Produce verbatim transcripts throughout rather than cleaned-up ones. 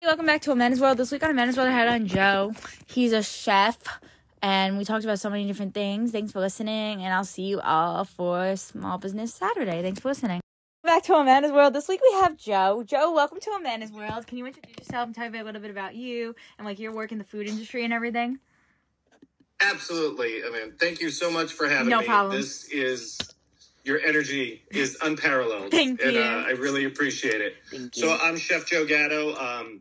Welcome back to Amanda's World. This week on Amanda's World, I had on Joe. He's a chef, and we talked about so many different things. Thanks for listening, and I'll see you all for Small Business Saturday. Thanks for listening. Back to Amanda's World. This week we have Joe. Joe, welcome to Amanda's World. Can you introduce yourself and tell me a little bit about you and like your work in the food industry and everything? Absolutely. I mean, thank you so much for having no me. No problem. This is... Your energy is unparalleled. Thank and, you. And uh, I really appreciate it. Thank you. So I'm Chef Joe Gatto. Um,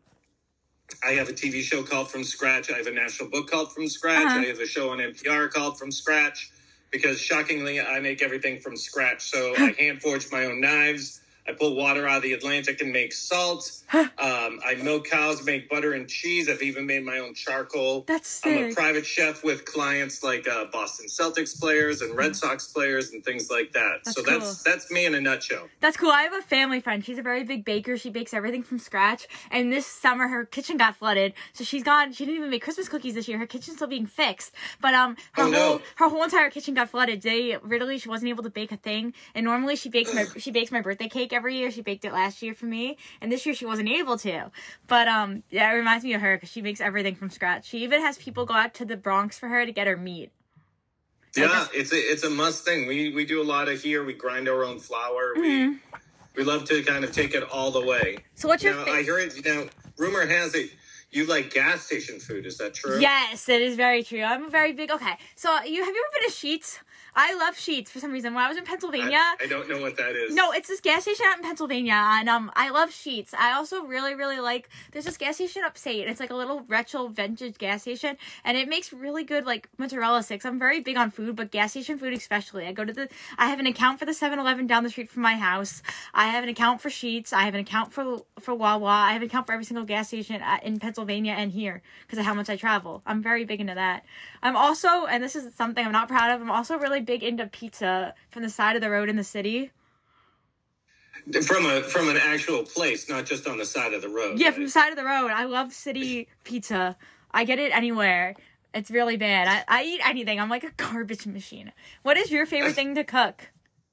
I have a T V show called From Scratch. I have a national book called From Scratch. Uh-huh. I have a show on N P R called From Scratch because, shockingly, I make everything from scratch. So I hand forge my own knives. I pull water out of the Atlantic and make salt. um, I milk cows, make butter and cheese. I've even made my own charcoal. That's sick. I'm a private chef with clients like uh, Boston Celtics players and Red Sox players and things like that. That's so cool. that's that's me in a nutshell. That's cool. I have a family friend. She's a very big baker. She bakes everything from scratch. And this summer, her kitchen got flooded. So she's gone. She didn't even make Christmas cookies this year. Her kitchen's still being fixed. But um, her oh, no. whole her whole entire kitchen got flooded. They literally she wasn't able to bake a thing. And normally she bakes my she bakes my birthday cake every year. She baked it last year for me, and this year she wasn't able to. But um, yeah, it reminds me of her because she makes everything from scratch. She even has people go out to the Bronx for her to get her meat. Yeah, just, it's a it's a must thing. We we do a lot of here. We grind our own flour. Mm-hmm. We we love to kind of take it all the way. So what's your? Now, fa- I hear it. You know, rumor has it you like gas station food. Is that true? Yes, it is very true. I'm a very big. Okay, so you have you ever been to Sheetz? I love Sheetz for some reason. When I was in Pennsylvania... I, I don't know what that is. No, it's this gas station out in Pennsylvania, and um, I love Sheetz. I also really, really like... There's this gas station upstate. It's like a little retro vintage gas station, and it makes really good, like, mozzarella sticks. I'm very big on food, but gas station food especially. I go to the... I have an account for the seven eleven down the street from my house. I have an account for Sheetz. I have an account for for Wawa. I have an account for every single gas station in Pennsylvania and here, because of how much I travel. I'm very big into that. I'm also, and this is something I'm not proud of, I'm also really big into pizza from the side of the road in the city. From a from an actual place, not just on the side of the road. Yeah, right? from the side of the road. I love city pizza. I get it anywhere. It's really bad. I, I eat anything. I'm like a garbage machine. What is your favorite thing to cook?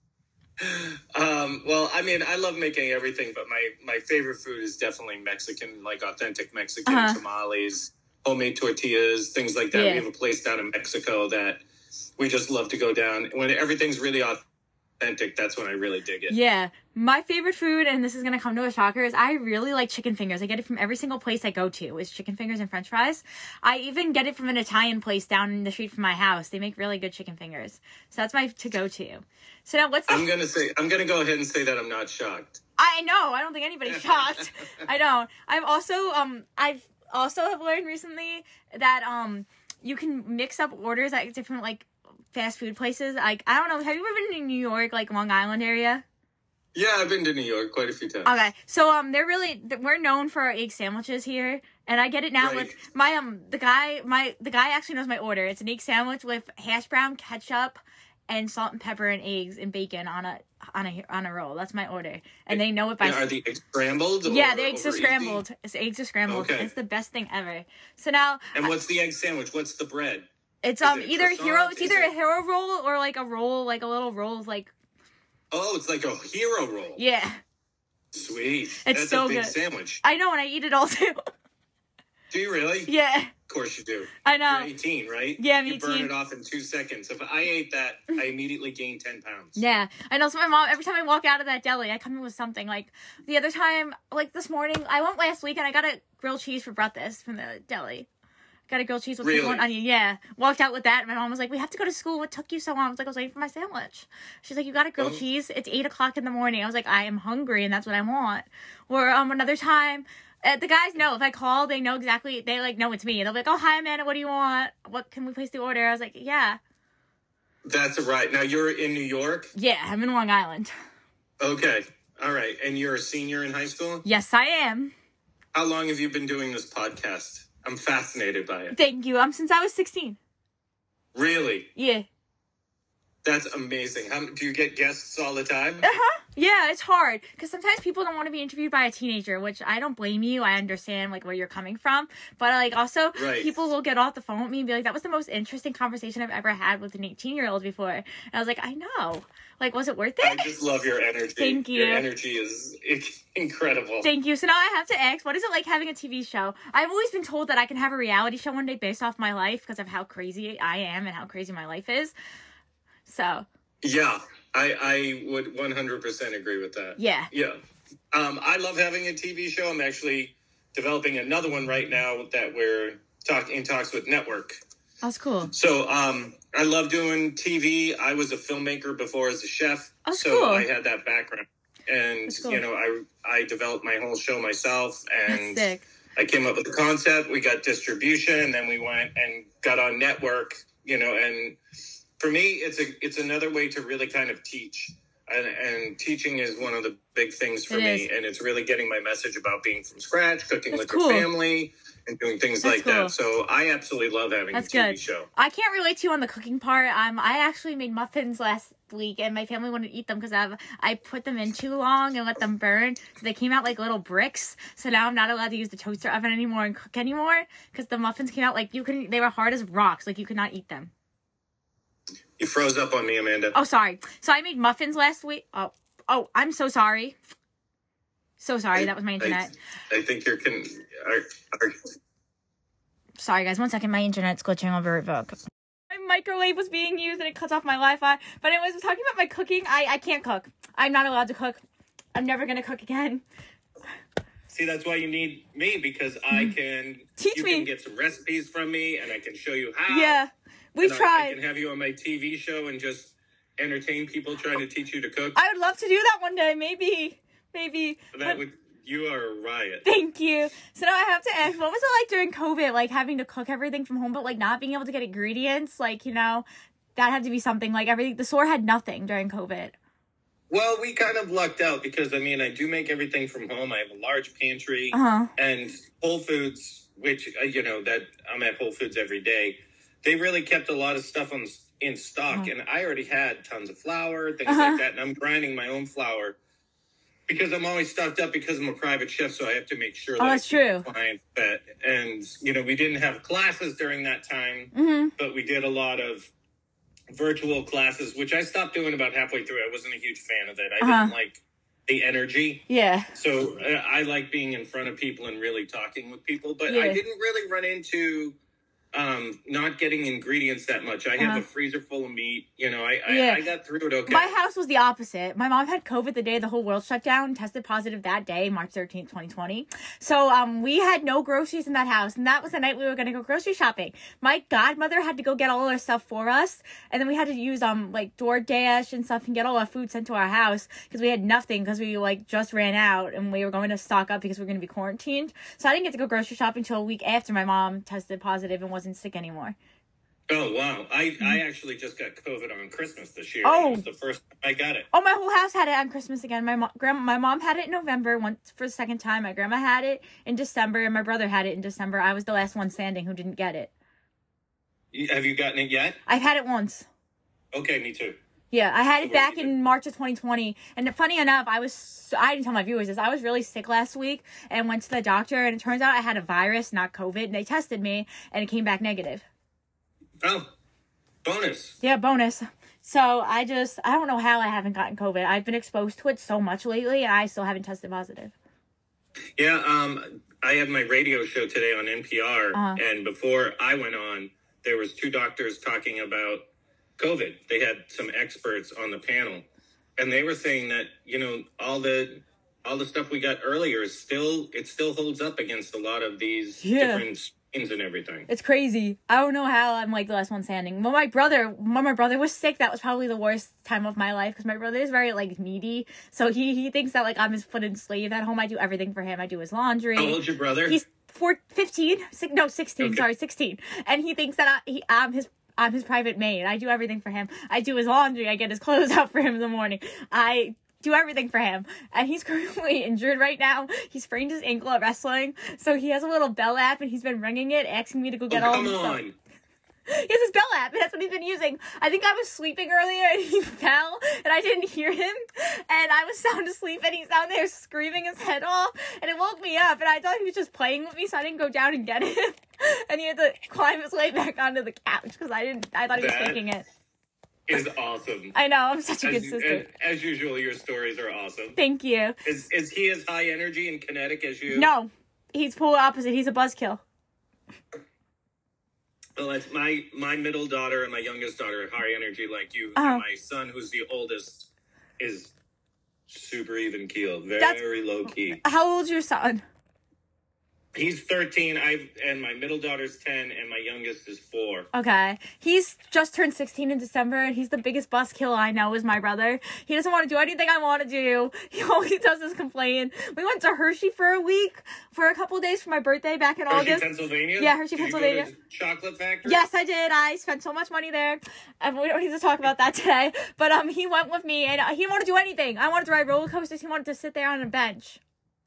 Um, well, I mean, I love making everything, but my, my favorite food is definitely Mexican, like authentic Mexican uh-huh. tamales, homemade tortillas, things like that. Yeah. We have a place down in Mexico that we just love to go down. When everything's really authentic, that's when I really dig it. Yeah. My favorite food, and this is going to come to a shocker, is I really like chicken fingers. I get it from every single place I go to, is chicken fingers and french fries. I even get it from an Italian place down the street from my house. They make really good chicken fingers. So that's my to-go-to. So now what's the... I'm going to say, I'm going to go ahead and say that I'm not shocked. I know. I don't think anybody's shocked. I don't. I've also, um, I've also have learned recently that, um, you can mix up orders at different, like, fast food places. Like, I don't know. Have you ever been in New York, like, Long Island area? Yeah, I've been to New York quite a few times. Okay, so um, they're really we're known for our egg sandwiches here, and I get it now right. with my um the guy my the guy actually knows my order. It's an egg sandwich with hash brown, ketchup, and salt and pepper and eggs and bacon on a on a on a roll. That's my order, and they know it by. And are the eggs scrambled? Yeah, or, the eggs are scrambled. It's, eggs are scrambled. Okay. It's the best thing ever. So now. And what's the egg sandwich? What's the bread? It's Is um it either croissant? hero. It's Is either it... a hero roll or like a roll, like a little roll of like. Oh, it's like a hero roll. Yeah. Sweet. It's That's so a big good. sandwich. I know, and I eat it all too. Do you really? Yeah. Of course you do. I know. You're eighteen, right? Yeah, I'm you eighteen. burn it off in two seconds. If I ate that, I immediately gained ten pounds. Yeah. I know. So my mom, every time I walk out of that deli, I come in with something. Like, the other time, like this morning, I went last week and I got a grilled cheese for breakfast from the deli. Got a grilled cheese with Really? one onion. Yeah. Walked out with that. And my mom was like, we have to go to school. What took you so long? I was like, I was waiting for my sandwich. She's like, you got a grilled Oh. cheese? It's eight o'clock in the morning. I was like, I am hungry and that's what I want. Or um another time, uh, the guys know. If I call, they know exactly. They like know it's me. They'll be like, oh, hi, Amanda. What do you want? What can we place the order? I was like, yeah. That's right. Now, you're in New York? Yeah, I'm in Long Island. Okay. All right. And you're a senior in high school? Yes, I am. How long have you been doing this podcast? I'm fascinated by it. Thank you. Um, since I was sixteen. Really? Yeah. That's amazing. How, do you get guests all the time? Uh-huh. Yeah, it's hard because sometimes people don't want to be interviewed by a teenager, which I don't blame you. I understand like where you're coming from, but like also Right. people will get off the phone with me and be like, "That was the most interesting conversation I've ever had with an eighteen year old before." And I was like, "I know. Like, was it worth it?" I just love your energy. Thank you. Your energy is incredible. Thank you. So now I have to ask, what is it like having a T V show? I've always been told that I can have a reality show one day based off my life because of how crazy I am and how crazy my life is. So. Yeah, I, I would one hundred percent agree with that. Yeah. Yeah. Um, I love having a T V show. I'm actually developing another one right now that we're talk, in talks with Network. That's cool. So um, I love doing T V. I was a filmmaker before as a chef. That's so cool. I had that background. And, That's cool. you know, I, I developed my whole show myself. And That's sick. I came up with the concept. We got distribution. And then we went and got on Network, you know, and... For me, it's a it's another way to really kind of teach, and, and teaching is one of the big things for It me. is. And it's really getting my message about being from scratch, cooking That's with cool. your family, and doing things That's like cool. that. So I absolutely love having That's a T V good. show. I can't relate to you on the cooking part. Um, I actually made muffins last week, and my family wouldn't eat them because I I put them in too long and let them burn, so they came out like little bricks. So now I'm not allowed to use the toaster oven anymore and cook anymore because the muffins came out like you couldn't. They were hard as rocks, like you could not eat them. You froze up on me, Amanda. Oh, sorry. So I made muffins last week. Oh, oh, I'm so sorry. So sorry. I, that was my internet. I, I think you're can. Are, are, Sorry, guys. One second. My internet's glitching. I'll be right back. My microwave was being used and it cuts off my Wi-Fi. But anyways, talking about my cooking, I, I can't cook. I'm not allowed to cook. I'm never going to cook again. See, that's why you need me, because I can... Teach you me. You can get some recipes from me, and I can show you how. Yeah. We've And tried. I, I can have you on my T V show and just entertain people trying to teach you to cook. I would love to do that one day. Maybe. Maybe. That But- would... You are a riot. Thank you. So now I have to ask, what was it like during COVID, like having to cook everything from home, but like not being able to get ingredients? Like, you know, that had to be something. Like everything, the store had nothing during COVID. Well, we kind of lucked out because, I mean, I do make everything from home. I have a large pantry. Uh-huh. And Whole Foods, which, uh, you know, that I'm at Whole Foods every day, they really kept a lot of stuff on in stock. Uh-huh. And I already had tons of flour, things Uh-huh. like that. And I'm grinding my own flour because I'm always stocked up because I'm a private chef. So I have to make sure Oh, that that's I keep true. my clients fed. And, you know, we didn't have classes during that time, Mm-hmm. but we did a lot of virtual classes, which I stopped doing about halfway through. I wasn't a huge fan of it. I Uh-huh. didn't like the energy. Yeah. So uh, I like being in front of people and really talking with people, but Yeah. I didn't really run into um, not getting ingredients that much. I have Uh-huh. a freezer full of meat. You know, I, I, Yeah. I got through it okay. My house was the opposite. My mom had COVID the day the whole world shut down, tested positive that day, March thirteenth, twenty twenty. So um, we had no groceries in that house, and that was the night we were going to go grocery shopping. My godmother had to go get all our stuff for us, and then we had to use um like DoorDash and stuff and get all our food sent to our house because we had nothing because we like just ran out and we were going to stock up because we were going to be quarantined. So I didn't get to go grocery shopping until a week after my mom tested positive and wasn't sick anymore. Oh, wow. I, I actually just got COVID on Christmas this year. Oh. It was the first time I got it. Oh, my whole house had it on Christmas again. My mom, grandma, my mom had it in November once for the second time. My grandma had it in December, and my brother had it in December. I was the last one standing who didn't get it. You- Have you gotten it yet? I've had it once. Okay, me too. Yeah, I had it Where back did you- in March of twenty twenty. And funny enough, I was, so, I didn't tell my viewers this, I was really sick last week and went to the doctor, and it turns out I had a virus, not COVID, and they tested me, and it came back negative. Oh, bonus. Yeah, bonus. So I just, I don't know how I haven't gotten COVID. I've been exposed to it so much lately, and I still haven't tested positive. Yeah, um, I had my radio show today on N P R, Uh-huh. and before I went on, there was two doctors talking about COVID. They had some experts on the panel, and they were saying that, you know, all the all the stuff we got earlier is still, it still holds up against a lot of these Yeah. different strains and everything. It's crazy. I don't know how I'm like the last one standing. When my brother, when my brother was sick, that was probably the worst time of my life because my brother is very like needy. So he he thinks that like I'm his footed slave at home. I do everything for him. I do his laundry. How old's your brother? He's four, fifteen, six, no sixteen. Okay. Sorry, sixteen. And he thinks that I, he I'm his. I'm his private maid. I do everything for him. I do his laundry. I get his clothes out for him in the morning. I do everything for him. And he's currently injured right now. He sprained his ankle at wrestling. So he has a little bell app and he's been ringing it, asking me to go get oh, all come his stuff. on. He has his Bell app, and that's what he's been using. I think I was sleeping earlier, and he fell, and I didn't hear him, and I was sound asleep, and he's down there screaming his head off, and it woke me up, and I thought he was just playing with me, so I didn't go down and get him, and he had to climb his way back onto the couch, because I didn't, I thought he was That taking it. Is awesome. I know, I'm such a as, good sister. As, as usual, your stories are awesome. Thank you. Is is he as high energy and kinetic as you? No, he's polar opposite. He's a buzzkill. Well, it's my my middle daughter and my youngest daughter are high energy like you. Uh-huh. And my son, who's the oldest, is super even keeled, very That's- low key. How old's your son? He's thirteen. I and my middle daughter's ten, and my youngest is four. Okay. He's just turned sixteen in December, and he's the biggest buzzkill I know is my brother. He doesn't want to do anything I want to do. He always does is complain. We went to Hershey for a week, for a couple of days for my birthday back in Hershey, August. Pennsylvania. Yeah, Hershey, Did Pennsylvania. You go to chocolate factory. Yes, I did. I spent so much money there, and we don't need to talk about that today. But um, he went with me, and he didn't want to do anything. I wanted to ride roller coasters. He wanted to sit there on a bench.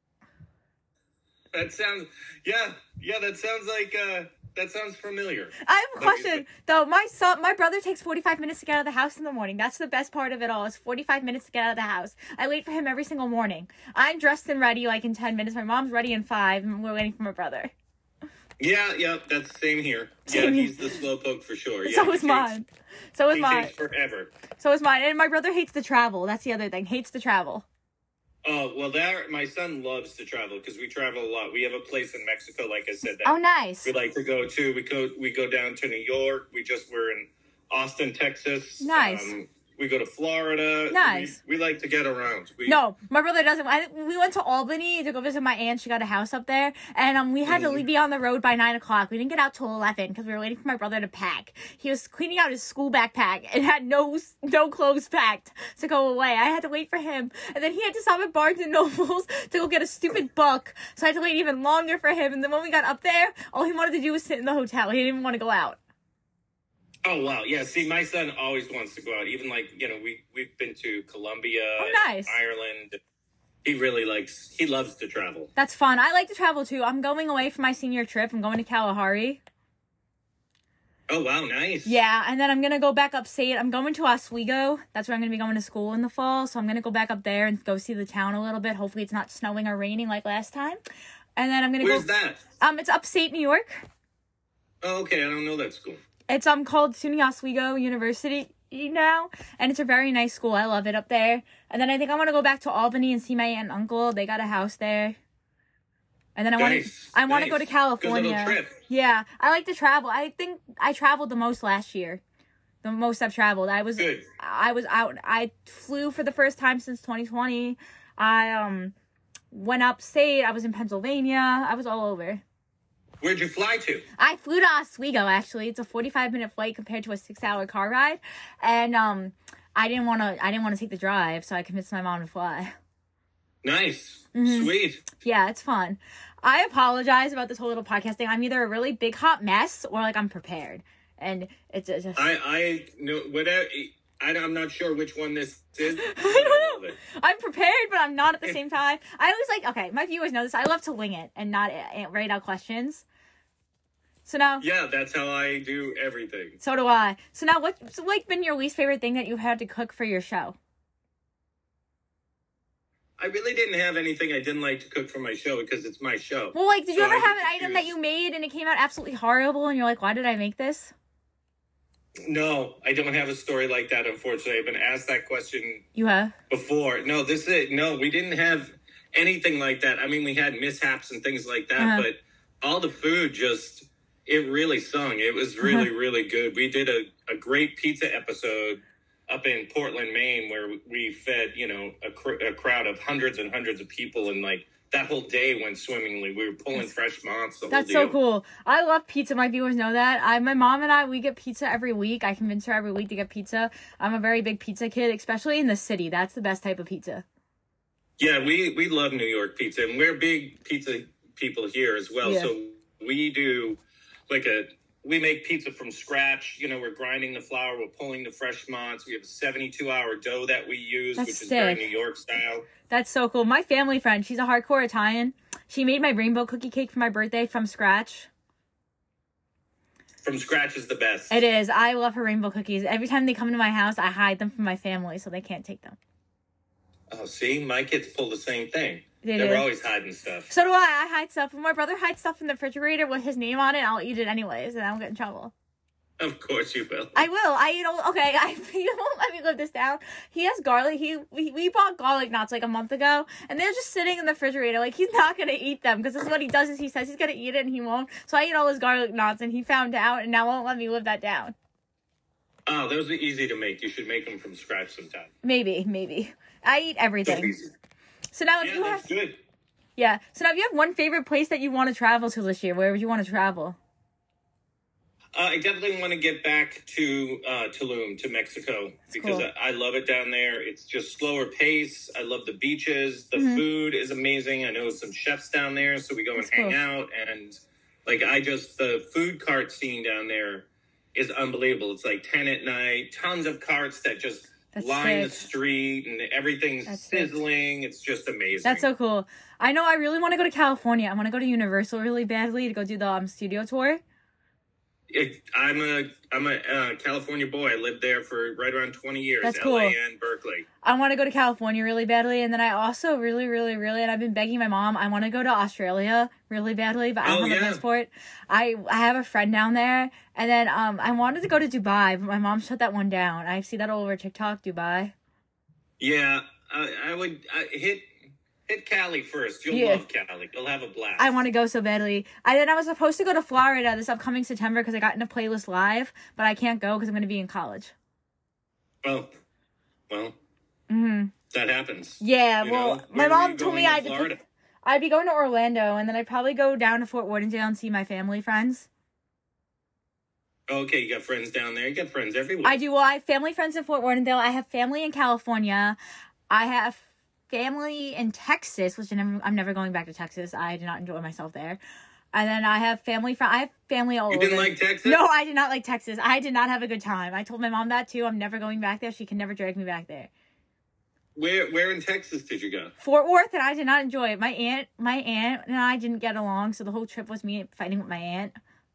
That sounds, yeah, yeah, that sounds like, uh, that sounds familiar. I have a Like you question, though. My son, my brother takes forty-five minutes to get out of the house in the morning. That's the best part of it all, is forty-five minutes to get out of the house. I wait for him every single morning. I'm dressed and ready, like, in ten minutes. My mom's ready in five, and we're waiting for my brother. Yeah, yeah, that's the same here. Same yeah, here. he's the slowpoke for sure. Yeah, so he is takes- mine. So is He mine. takes forever. So is mine. And my brother hates to travel. That's the other thing. Hates to travel. Oh, well, that, my son loves to travel because we travel a lot. We have a place in Mexico, like I said, that Oh, nice. we like to go to. We go, we go down to New York. We just were in Austin, Texas. Nice. Um, we go to Florida. Nice. We, we like to get around. We, No, my brother doesn't. I, we went to Albany to go visit my aunt. She got a house up there. And um, we had to Mhm. be on the road by nine o'clock. We didn't get out till eleven because we were waiting for my brother to pack. He was cleaning out his school backpack and had no no clothes packed to go away. I had to wait for him. And then he had to stop at Barnes and Nobles to go get a stupid book. So I had to wait even longer for him. And then when we got up there, all he wanted to do was sit in the hotel. He didn't even want to go out. Oh, wow. Yeah, see, my son always wants to go out. Even, like, you know, we, we've been to Colombia, Oh, nice. Ireland. He really likes, he loves to travel. That's fun. I like to travel too. I'm going away for my senior trip. I'm going to Kalahari. Oh, wow, nice. Yeah, and then I'm going to go back upstate. I'm going to Oswego. That's where I'm going to be going to school in the fall. So I'm going to go back up there and go see the town a little bit. Hopefully it's not snowing or raining like last time. And then I'm going to go... Where's that? Um, it's upstate New York. Oh, okay, I don't know that school. It's um called SUNY Oswego University now. And it's a very nice school. I love it up there. And then I think I want to go back to Albany and see my aunt and uncle. They got a house there. And then I want to Nice, I want to go to nice. California. Good little trip. Yeah, I like to travel. I think I traveled the most last year. The most I've traveled. I was Good. I was out. I flew for the first time since twenty twenty. I um went upstate. I was in Pennsylvania. I was all over. Where'd you fly to? I flew to Oswego, actually. It's a forty-five minute flight compared to a six hour car ride. And um I didn't want to I didn't want to take the drive, so I convinced my mom to fly. Nice. Mhm. Sweet. Yeah, it's fun. I apologize about this whole little podcast thing. I'm either a really big hot mess or like I'm prepared. And it's it's just I, I know, whatever, I, I'm not sure which one this is. but I don't love know. it. I'm prepared, but I'm not at the same time. I always like, okay, my viewers know this. I love to wing it and not uh, write out questions. So now, Yeah, that's how I do everything. so do I. So now, what's like been your least favorite thing that you had to cook for your show? I really didn't have anything I didn't like to cook for my show because it's my show. Well, like, did you So ever I have an get to item that choose. you made and it came out absolutely horrible and you're like, why did I make this? No, I don't have a story like that, unfortunately. I've been asked that question You have? before. No, this is it. No, we didn't have anything like that. I mean, we had mishaps and things like that, Uh-huh. but all the food just, it really sung. It was really, Uh-huh. really good. We did a, a great pizza episode up in Portland, Maine, where we fed, you know, a, cr- a crowd of hundreds and hundreds of people. And like that whole day went swimmingly. We were pulling fresh months. The That's whole so deal. cool. I love pizza. My viewers know that. I, my mom and I, we get pizza every week. I convince her every week to get pizza. I'm a very big pizza kid, especially in the city. That's the best type of pizza. Yeah, we, we love New York pizza, and we're big pizza people here as well. Yeah. So we do like a, we make pizza from scratch. You know, we're grinding the flour, we're pulling the fresh mozz. We have a seventy-two hour dough that we use, That's which is very sick. New York style. That's so cool. My family friend, she's a hardcore Italian. She made my rainbow cookie cake for my birthday from scratch. from scratch is the best. It is. I love her rainbow cookies. Every time they come to my house, I hide them from my family so they can't take them. Oh, see? My kids pull the same thing. They They're do. always hiding stuff. So do I. I hide stuff. When my brother hides stuff in the refrigerator with his name on it, I'll eat it anyways, and I won't get in trouble. Of course you will. I will. I you know okay. I he won't let me live this down. He has garlic. He we, we bought garlic knots like a month ago, and they're just sitting in the refrigerator. Like he's not gonna eat them because this is what he does. Is he says he's gonna eat it and he won't. So I eat all his garlic knots, and he found out, and now won't let me live that down. Oh, those are easy to make. You should make them from scratch sometime. Maybe, maybe. I eat everything. So easy. So now if Yeah, you that's have good. yeah. So now if you have one favorite place that you want to travel to this year, where would you want to travel? Uh, I definitely want to get back to uh, Tulum, to Mexico, because cool. I, I love it down there. It's just slower pace. I love the beaches. The Mhm. food is amazing. I know some chefs down there, so we go That's and hang cool. out. And, like, I just, the food cart scene down there is unbelievable. It's like ten at night, tons of carts that just That's line the sick. street, and everything's That's sick. sizzling. It's just amazing. That's so cool. I know I really want to go to California. I want to go to Universal really badly to go do the um, studio tour. It, I'm a I'm a uh, California boy. I lived there for right around twenty years. That's L A cool. and Berkeley. I want to go to California really badly, and then I also really, really, really, and I've been begging my mom, I want to go to Australia really badly, but I don't Oh, have a yeah. passport. I I have a friend down there, and then um I wanted to go to Dubai, but my mom shut that one down. I see that all over TikTok, Dubai. Yeah, I, I would I, hit hit Cali first. You'll Yeah. love Cali. You'll have a blast. I want to go so badly. I then I was supposed to go to Florida this upcoming September because I got into Playlist Live, but I can't go because I'm going to be in college. Well, well, Mm-hmm. that happens. Yeah, You well, know, my where were mom you told me going in I had to Florida? pick, I'd be going to Orlando, and then I'd probably go down to Fort Lauderdale and see my family friends. Okay, you got friends down there. You got friends everywhere. I do. Well, I have family friends in Fort Lauderdale. I have family in California. I have family in Texas, which I never, I'm never going back to Texas. I did not enjoy myself there. And then I have family from I have family all You over. didn't like Texas? No, I did not like Texas. I did not have a good time. I told my mom that too. I'm never going back there. She can never drag me back there. Where Where in Texas did you go? Fort Worth, and I did not enjoy it. My aunt, my aunt and I didn't get along, so the whole trip was me fighting with my aunt.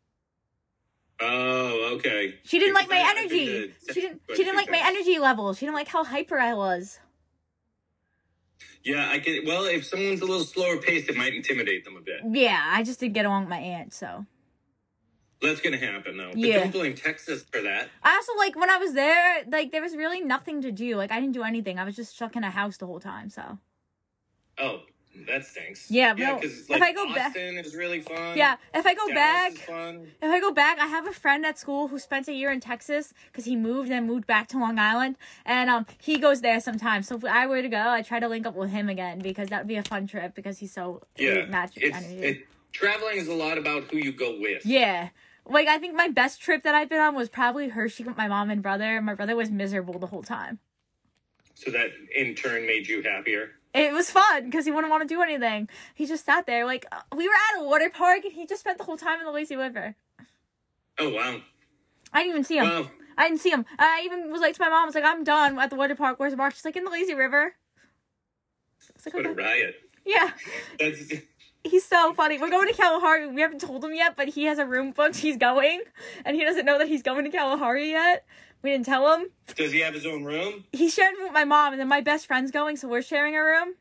Oh, okay. She didn't like my Because I- I've been energy. to She didn't. Texas She didn't like my times. energy level. She didn't like how hyper I was. Yeah, I can. Well, if someone's a little slower paced, it might intimidate them a bit. Yeah, I just didn't get along with my aunt, so. That's gonna happen though. But Yeah. don't blame Texas for that. I also, like, when I was there, like, there was really nothing to do. Like, I didn't do anything. I was just stuck in a house the whole time, so. Oh, that stinks. Yeah, yeah, no, because if like I go back- Boston is really fun. Yeah, if I go Dallas back, is fun. if I go back, I have a friend at school who spent a year in Texas because he moved and moved back to Long Island, and um, he goes there sometimes. So if I were to go, I try to link up with him again because that would be a fun trip because he's so Yeah, matched with it's energy. it, traveling is a lot about who you go with. Yeah. Like, I think my best trip that I've been on was probably Hershey with my mom and brother. My brother was miserable the whole time. So that in turn made you happier. It was fun because he wouldn't want to do anything. He just sat there. Like, uh, we were at a water park and he just spent the whole time in the lazy river. Oh wow. I didn't even see him. Well, I didn't see him. I even was like to my mom, I was like, I'm done at the water park. Where's Mark? She's like, in the lazy river. I was like, what a okay. riot. Yeah. That's He's so funny. We're going to Kalahari. We haven't told him yet, but he has a room booked. He's going. And he doesn't know that he's going to Kalahari yet. We didn't tell him. does he have his own room? He's sharing with my mom, and then my best friend's going, so we're sharing a room.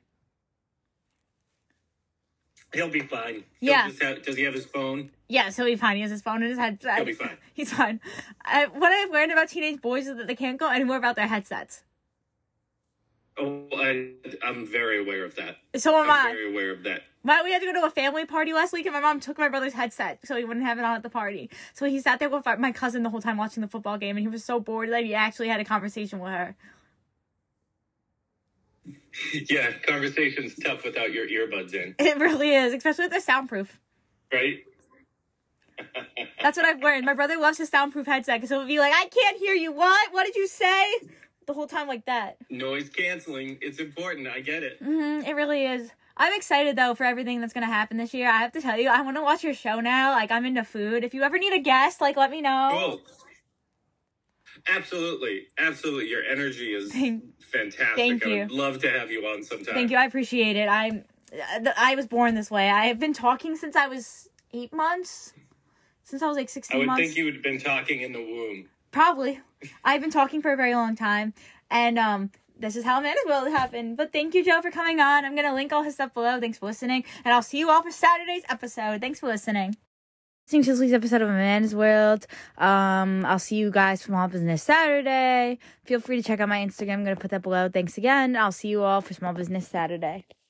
He'll be fine. He'll Yeah. just have, does he have his phone? Yeah, so he'll be fine. He has his phone in his head. He'll be fine. He's fine. I, what I've learned about teenage boys is that they can't go anywhere without their headsets. Oh, I, I'm very aware of that. So am I'm I. very aware of that. My, we had to go to a family party last week, and my mom took my brother's headset so he wouldn't have it on at the party. So he sat there with my cousin the whole time watching the football game, and he was so bored that he actually had a conversation with her. Yeah, conversation's tough without your earbuds in, It really is, especially if they're soundproof. right? That's what I've learned. My brother loves his soundproof headset because he'll be like, I can't hear you. What? What did you say? The whole time like that. Noise canceling. It's important. I get it. Mm-hmm, it really is. I'm excited, though, for everything that's going to happen this year. I have to tell you, I want to watch your show now. Like, I'm into food. If you ever need a guest, like, let me know. Oh, absolutely. Absolutely. Your energy is Thank- fantastic. thank I you. would love to have you on sometime. Thank you. I appreciate it. I'm, I was born this way. I have been talking since I was eight months. since I was like I sixteen would months. think you would have been talking in the womb. Probably. I've been talking for a very long time. And um, this is how Amanda's World happened. But thank you, Joe, for coming on. I'm going to link all his stuff below. Thanks for listening. And I'll see you all for Saturday's episode. Thanks for listening. Listening to this week's episode of Amanda's World. Um, I'll see you guys for Small Business Saturday. Feel free to check out my Instagram. I'm going to put that below. Thanks again. I'll see you all for Small Business Saturday.